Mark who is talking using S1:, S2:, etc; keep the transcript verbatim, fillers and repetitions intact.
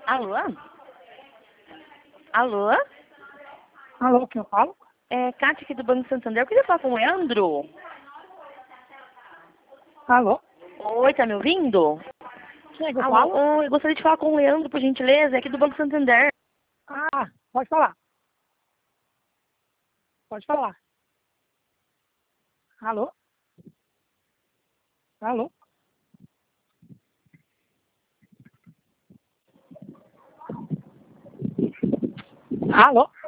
S1: Alô? Alô?
S2: Alô, quem eu falo?
S1: É Kátia aqui do Banco Santander. Eu queria falar com o Leandro.
S2: Alô?
S1: Oi, tá me ouvindo?
S2: Quem é que eu
S1: Alô?
S2: falo?
S1: Oi, eu gostaria de falar com o Leandro, por gentileza, é aqui do Banco Santander.
S2: Ah, pode falar. Pode falar. Alô? Alô? Alô?